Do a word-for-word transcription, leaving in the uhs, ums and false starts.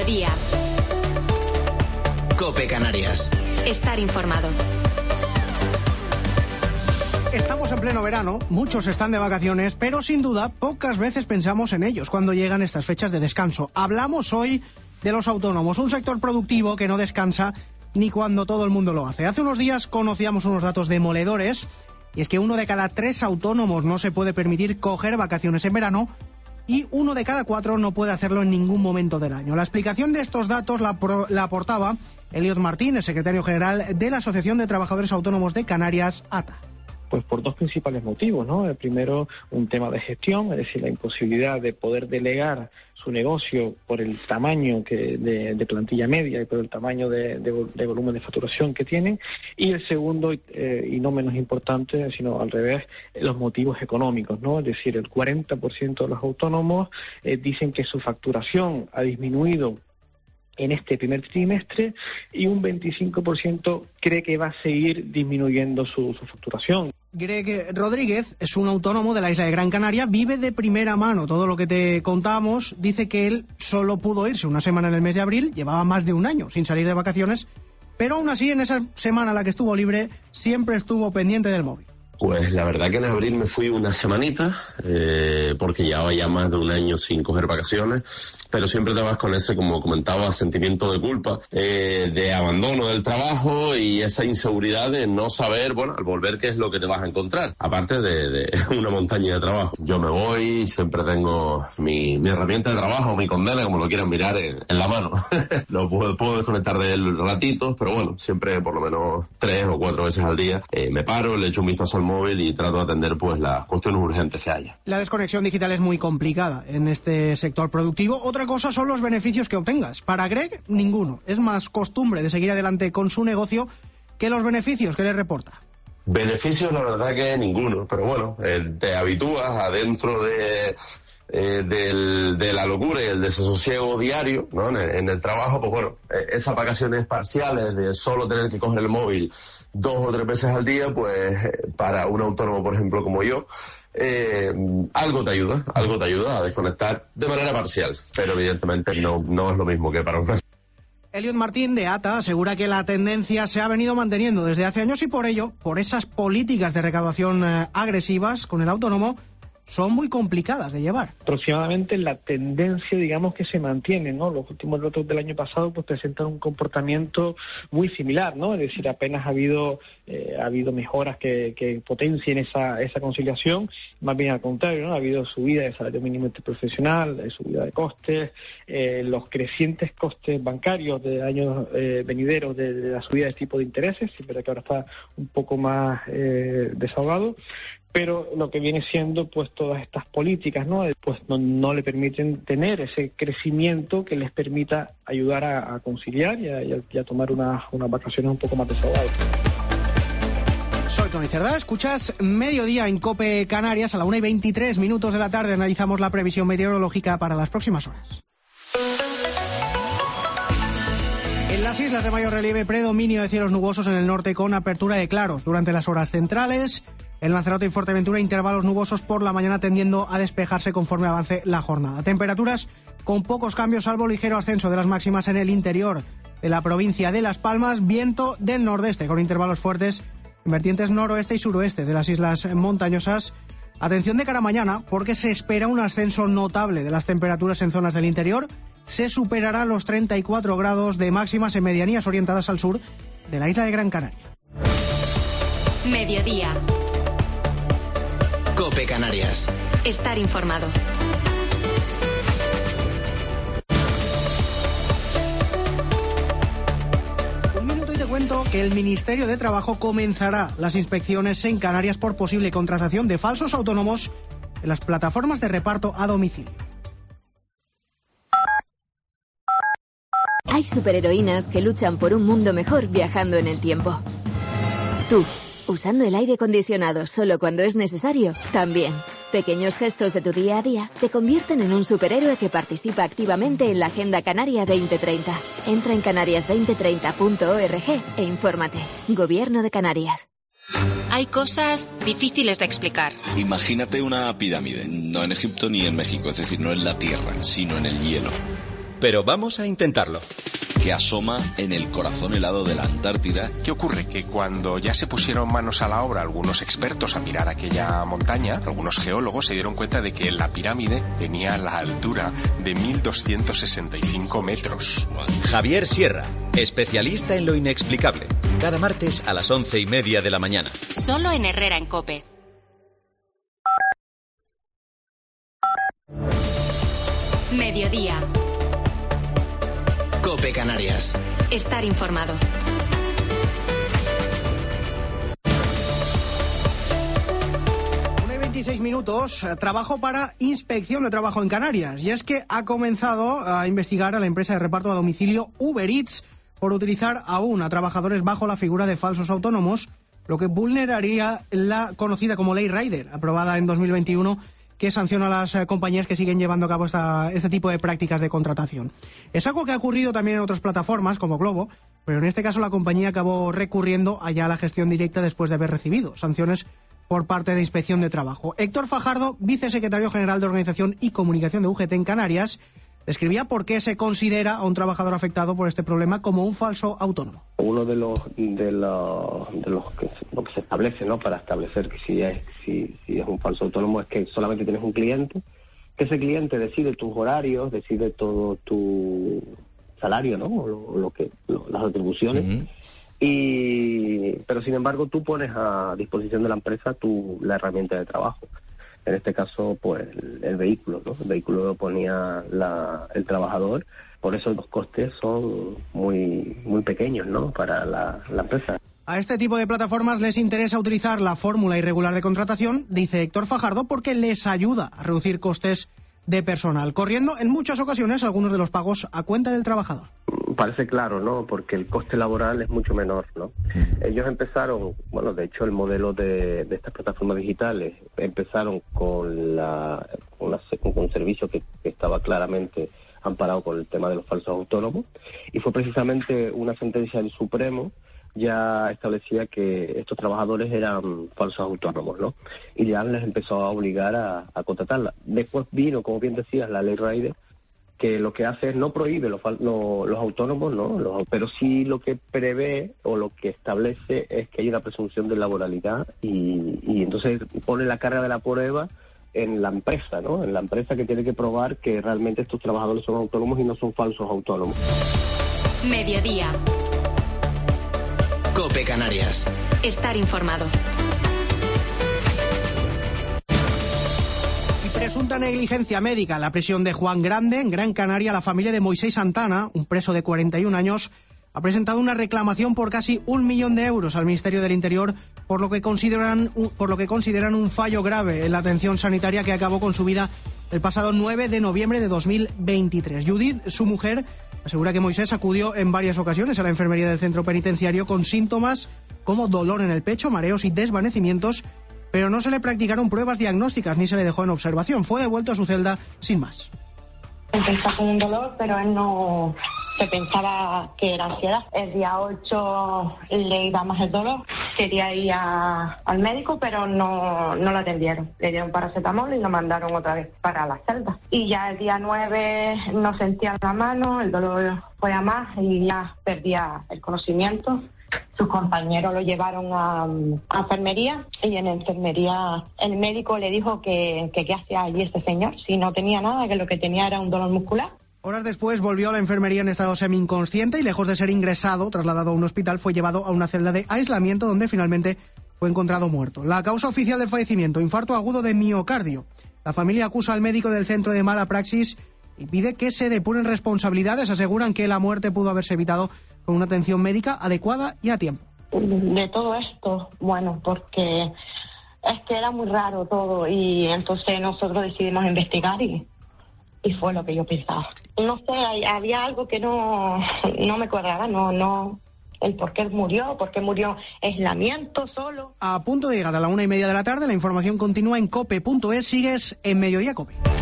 Mediodía. COPE Canarias. Estar informado. Estamos en pleno verano, muchos están de vacaciones, pero sin duda pocas veces pensamos en ellos cuando llegan estas fechas de descanso. Hablamos hoy de los autónomos, un sector productivo que no descansa ni cuando todo el mundo lo hace. Hace unos días conocíamos unos datos demoledores, y es que uno de cada tres autónomos no se puede permitir coger vacaciones en verano, y uno de cada cuatro no puede hacerlo en ningún momento del año. La explicación de estos datos la, pro, la aportaba Elliot Martín, el secretario general de la Asociación de Trabajadores Autónomos de Canarias, A T A. Pues por dos principales motivos, ¿no? El primero, un tema de gestión, es decir, la imposibilidad de poder delegar su negocio por el tamaño que de, de plantilla media y por el tamaño de, de, de volumen de facturación que tienen. Y el segundo, eh, y no menos importante, sino al revés, los motivos económicos, ¿no? Es decir, el cuarenta por ciento de los autónomos eh, dicen que su facturación ha disminuido en este primer trimestre y un veinticinco por ciento cree que va a seguir disminuyendo su, su facturación. Greg Rodríguez es un autónomo de la isla de Gran Canaria, vive de primera mano todo lo que te contamos. Dice que él solo pudo irse una semana en el mes de abril, llevaba más de un año sin salir de vacaciones, pero aún así en esa semana en la que estuvo libre siempre estuvo pendiente del móvil. Pues la verdad que en abril me fui una semanita, eh, porque llevaba ya más de un año sin coger vacaciones, pero siempre te vas con ese, como comentaba, sentimiento de culpa, eh, de abandono del trabajo y esa inseguridad de no saber, bueno, al volver qué es lo que te vas a encontrar, aparte de, de una montaña de trabajo. Yo me voy, siempre tengo mi, mi herramienta de trabajo, mi condena, como lo quieran mirar, en, en la mano. Lo puedo, puedo desconectar de él ratitos, pero bueno, siempre por lo menos tres o cuatro veces al día eh, me paro, le echo un vistazo al móvil y trato de atender pues las cuestiones urgentes que haya. La desconexión digital es muy complicada en este sector productivo. Otra cosa son los beneficios que obtengas. Para Greg, ninguno. Es más costumbre de seguir adelante con su negocio que los beneficios que le reporta. Beneficios la verdad que ninguno, pero bueno, eh, te habitúas adentro de... Eh, del, de la locura y el desasosiego diario, ¿no? En, en el trabajo, pues bueno, eh, esas vacaciones parciales de solo tener que coger el móvil dos o tres veces al día, pues eh, para un autónomo, por ejemplo, como yo, eh, algo te ayuda, algo te ayuda a desconectar de manera parcial, pero evidentemente no, no es lo mismo que para una... Elliot Martín de A T A asegura que la tendencia se ha venido manteniendo desde hace años y por ello, por esas políticas de recaudación eh, agresivas con el autónomo, son muy complicadas de llevar. Aproximadamente la tendencia, digamos, que se mantiene, ¿no? Los últimos datos del año pasado pues presentan un comportamiento muy similar, ¿no? Es decir, apenas ha habido eh, ha habido mejoras que, que potencien esa esa conciliación, más bien al contrario, ¿no? Ha habido subida de salario mínimo interprofesional, de subida de costes, eh, los crecientes costes bancarios de años eh, venideros de, de la subida de tipo de intereses, siempre que ahora está un poco más eh, desahogado. Pero lo que viene siendo pues todas estas políticas, ¿no? Pues no, no le permiten tener ese crecimiento que les permita ayudar a, a conciliar y a, y a, y a tomar unas, unas vacaciones un poco más desahogadas. Soy Tony Cerdá, escuchas Mediodía en COPE Canarias. A la una y veintitrés minutos de la tarde analizamos la previsión meteorológica para las próximas horas. En las islas de mayor relieve, predominio de cielos nubosos en el norte con apertura de claros durante las horas centrales. En Lanzarote y Fuerteventura, intervalos nubosos por la mañana tendiendo a despejarse conforme avance la jornada. Temperaturas con pocos cambios, salvo ligero ascenso de las máximas en el interior de la provincia de Las Palmas. Viento del nordeste con intervalos fuertes en vertientes noroeste y suroeste de las islas montañosas. Atención de cara a mañana, porque se espera un ascenso notable de las temperaturas en zonas del interior. Se superarán los treinta y cuatro grados de máximas en medianías orientadas al sur de la isla de Gran Canaria. Mediodía. COPE Canarias. Estar informado. Un minuto y te cuento que el Ministerio de Trabajo comenzará las inspecciones en Canarias por posible contratación de falsos autónomos en las plataformas de reparto a domicilio. Hay superheroínas que luchan por un mundo mejor viajando en el tiempo. Tú, usando el aire acondicionado solo cuando es necesario, también. Pequeños gestos de tu día a día te convierten en un superhéroe que participa activamente en la Agenda Canaria veinte treinta. Entra en canarias veinte treinta punto org e infórmate. Gobierno de Canarias. Hay cosas difíciles de explicar. Imagínate una pirámide, no en Egipto ni en México, es decir, no en la tierra, sino en el hielo. pero vamos a intentarlo. Que asoma en el corazón helado de la Antártida. ¿Qué ocurre? Que cuando ya se pusieron manos a la obra algunos expertos a mirar aquella montaña, algunos geólogos se dieron cuenta de que la pirámide tenía la altura de mil doscientos sesenta y cinco metros. Javier Sierra, especialista en lo inexplicable. Cada martes a las once y media de la mañana. Solo en Herrera en COPE. Mediodía. COPE Canarias. Estar informado. una y veintiséis minutos. Trabajo para Inspección de Trabajo en Canarias. Y es que ha comenzado a investigar a la empresa de reparto a domicilio Uber Eats por utilizar aún a trabajadores bajo la figura de falsos autónomos, lo que vulneraría la conocida como Ley Rider, aprobada en dos mil veintiuno, que sanciona a las eh, compañías que siguen llevando a cabo esta, este tipo de prácticas de contratación. Es algo que ha ocurrido también en otras plataformas, como Globo, pero en este caso la compañía acabó recurriendo allá a la gestión directa después de haber recibido sanciones por parte de Inspección de Trabajo. Héctor Fajardo, vicesecretario general de Organización y Comunicación de U G T en Canarias, describía por qué se considera a un trabajador afectado por este problema como un falso autónomo. Uno de los de los, de los que, lo que se establece, ¿no?, para establecer que si es si, si es un falso autónomo es que solamente tienes un cliente, que ese cliente decide tus horarios, decide todo tu salario, ¿no?, o lo, lo que lo, las atribuciones. Uh-huh. Y pero sin embargo tú pones a disposición de la empresa tu la herramienta de trabajo. En este caso, pues, el, el vehículo, ¿no? El vehículo lo ponía la, el trabajador, por eso los costes son muy muy pequeños, ¿no?, para la, la empresa. A este tipo de plataformas les interesa utilizar la fórmula irregular de contratación, dice Héctor Fajardo, porque les ayuda a reducir costes de personal, corriendo en muchas ocasiones algunos de los pagos a cuenta del trabajador. Parece claro, ¿no?, porque el coste laboral es mucho menor, ¿no? Ellos empezaron, bueno, de hecho el modelo de, de estas plataformas digitales empezaron con la con, la, con un servicio que, que estaba claramente amparado con el tema de los falsos autónomos, y fue precisamente una sentencia del Supremo ya establecía que estos trabajadores eran falsos autónomos, ¿no? Y ya les empezó a obligar a, a contratarla. Después vino, como bien decías, la Ley Rider, que lo que hace es no prohíbe los, los, los autónomos, ¿no?, los, pero sí lo que prevé o lo que establece es que hay una presunción de laboralidad y, y entonces pone la carga de la prueba en la empresa, ¿no?, en la empresa que tiene que probar que realmente estos trabajadores son autónomos y no son falsos autónomos. Mediodía. COPE Canarias. Estar informado. Presunta negligencia médica, la prisión de Juan Grande, en Gran Canaria. La familia de Moisés Santana, un preso de cuarenta y un años, ha presentado una reclamación por casi un millón de euros al Ministerio del Interior por lo que consideran, por lo que consideran un fallo grave en la atención sanitaria que acabó con su vida el pasado nueve de noviembre de dos mil veintitrés. Judith, su mujer, asegura que Moisés acudió en varias ocasiones a la enfermería del centro penitenciario con síntomas como dolor en el pecho, mareos y desvanecimientos, pero no se le practicaron pruebas diagnósticas ni se le dejó en observación. Fue devuelto a su celda sin más. Empezó con un dolor, pero él no se pensaba que era ansiedad. El día ocho le iba más el dolor. Quería ir a, al médico, pero no, no lo atendieron. Le dieron paracetamol y lo mandaron otra vez para la celda. Y ya el día nueve no sentía la mano, el dolor fue a más y ya perdía el conocimiento. Sus compañeros lo llevaron a, a enfermería y en enfermería el médico le dijo que, que qué hacía allí este señor, si no tenía nada, que lo que tenía era un dolor muscular. Horas después volvió a la enfermería en estado semi-inconsciente y lejos de ser ingresado, trasladado a un hospital, fue llevado a una celda de aislamiento donde finalmente fue encontrado muerto. La causa oficial del fallecimiento, infarto agudo de miocardio. La familia acusa al médico del centro de mala praxis y pide que se depuren responsabilidades. Aseguran que la muerte pudo haberse evitado con una atención médica adecuada y a tiempo. De todo esto, bueno, porque es que era muy raro todo y entonces nosotros decidimos investigar y, y fue lo que yo pensaba. No sé, había algo que no, no me cuadraba, no, no, el por qué murió, por qué murió aislamiento solo. A punto de llegar a la una y media de la tarde, la información continúa en cope punto es, sigues en Mediodía Cope.